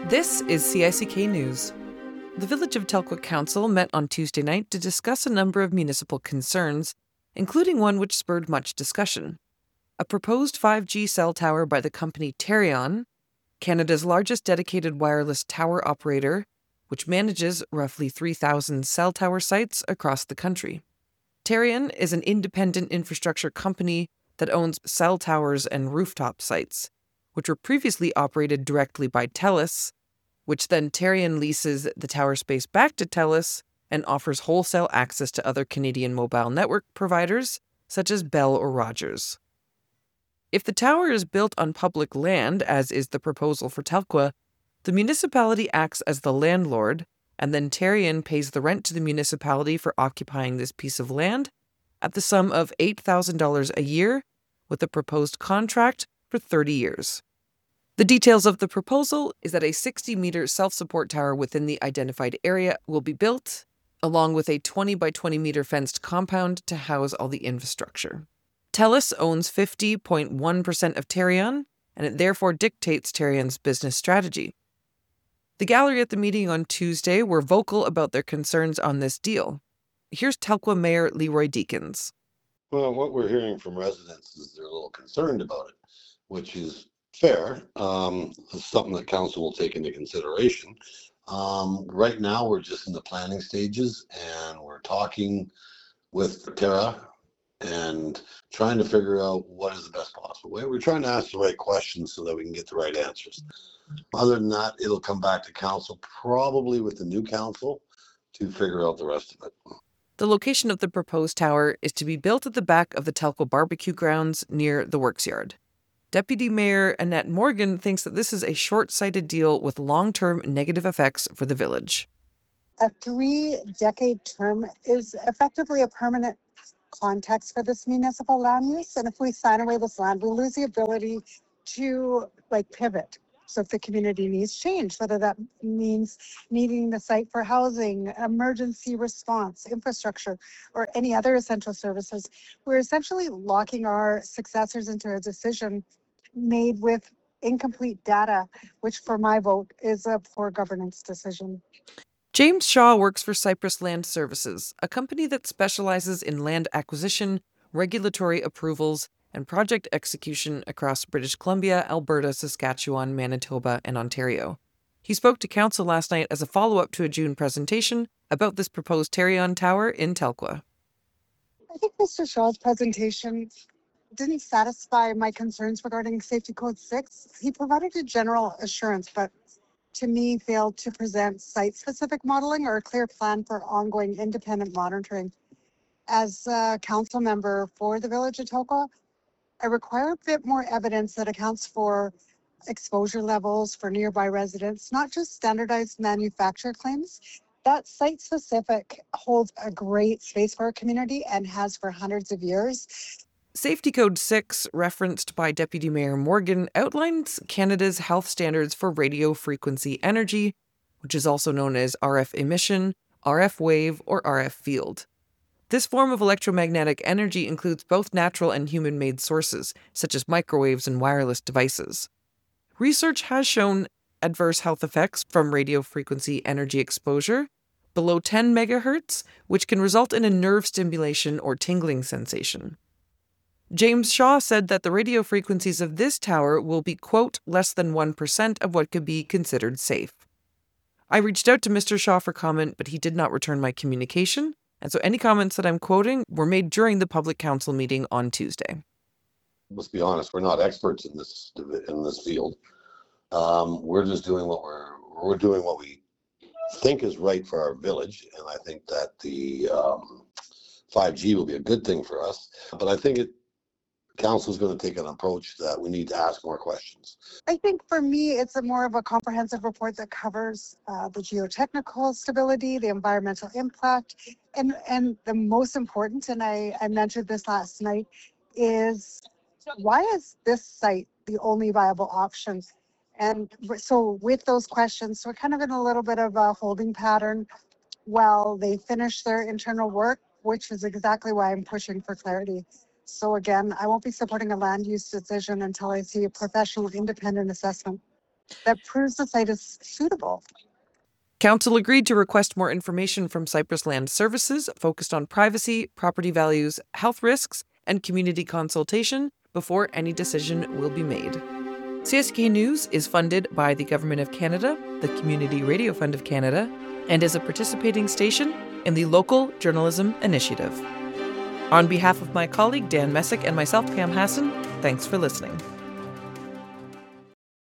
This is CICK News. The Village of Telkwa Council met on Tuesday night to discuss a number of municipal concerns, including one which spurred much discussion. A proposed 5G cell tower by the company Terrion, Canada's largest dedicated wireless tower operator, which manages roughly 3,000 cell tower sites across the country. Terrion is an independent infrastructure company that owns cell towers and rooftop sites, which were previously operated directly by TELUS, which then Terrion leases the tower space back to TELUS and offers wholesale access to other Canadian mobile network providers, such as Bell or Rogers. If the tower is built on public land, as is the proposal for Telkwa, the municipality acts as the landlord, and then Terrion pays the rent to the municipality for occupying this piece of land at the sum of $8,000 a year, with a proposed contract for 30 years. The details of the proposal is that a 60-meter self-support tower within the identified area will be built, along with a 20 by 20 meter fenced compound to house all the infrastructure. TELUS owns 50.1% of Terrion, and it therefore dictates Terrion's business strategy. The gallery at the meeting on Tuesday were vocal about their concerns on this deal. Here's Telkwa Mayor Leroy Deakins. Well, what we're hearing from residents is they're a little concerned about it, which is fair. It's something that council will take into consideration. Right now, we're just in the planning stages, and we're talking with Terra and trying to figure out what is the best possible way. We're trying to ask the right questions so that we can get the right answers. Other than that, it'll come back to council, probably with the new council, to figure out the rest of it. The location of the proposed tower is to be built at the back of the Telkwa barbecue grounds near the works yard. Deputy Mayor Annette Morgan thinks that this is a short-sighted deal with long-term negative effects for the village. A 3-decade term is effectively a permanent context for this municipal land use. And if we sign away this land, we lose the ability to pivot. So if the community needs change, whether that means needing the site for housing, emergency response, infrastructure, or any other essential services, we're essentially locking our successors into a decision made with incomplete data, which for my vote is a poor governance decision. James Shaw works for Cypress Land Services, a company that specializes in land acquisition, regulatory approvals, and project execution across British Columbia, Alberta, Saskatchewan, Manitoba, and Ontario. He spoke to council last night as a follow-up to a June presentation about this proposed Terrion Tower in Telkwa. I think Mr. Shaw's presentation didn't satisfy my concerns regarding Safety Code 6. He provided a general assurance, but to me failed to present site-specific modeling or a clear plan for ongoing independent monitoring. As a council member for the Village of Telkwa, I require a bit more evidence that accounts for exposure levels for nearby residents, not just standardized manufacturer claims. That site-specific holds a great space for our community and has for hundreds of years. Safety Code 6, referenced by Deputy Mayor Morgan, outlines Canada's health standards for radio frequency energy, which is also known as RF emission, RF wave, or RF field. This form of electromagnetic energy includes both natural and human-made sources, such as microwaves and wireless devices. Research has shown adverse health effects from radio frequency energy exposure below 10 megahertz, which can result in a nerve stimulation or tingling sensation. James Shaw said that the radio frequencies of this tower will be, quote, less than 1% of what could be considered safe. I reached out to Mr. Shaw for comment, but he did not return my communication, and so any comments that I'm quoting were made during the public council meeting on Tuesday. Let's be honest, we're not experts in this field. We're just doing we're doing what we think is right for our village, and I think that the 5G will be a good thing for us. But I think council is going to take an approach that we need to ask more questions. I think for me, it's more of a comprehensive report that covers the geotechnical stability, the environmental impact, and the most important, and I mentioned this last night, is why is this site the only viable option? And so with those questions, we're kind of in a little bit of a holding pattern while they finish their internal work, which is exactly why I'm pushing for clarity. So again, I won't be supporting a land use decision until I see a professional independent assessment. that proves the site is suitable. Council agreed to request more information from Cypress Land Services focused on privacy, property values, health risks, and community consultation before any decision will be made. CSK News is funded by the Government of Canada, the Community Radio Fund of Canada, and is a participating station in the Local Journalism Initiative. On behalf of my colleague Dan Messick and myself, Pam Hassan, thanks for listening.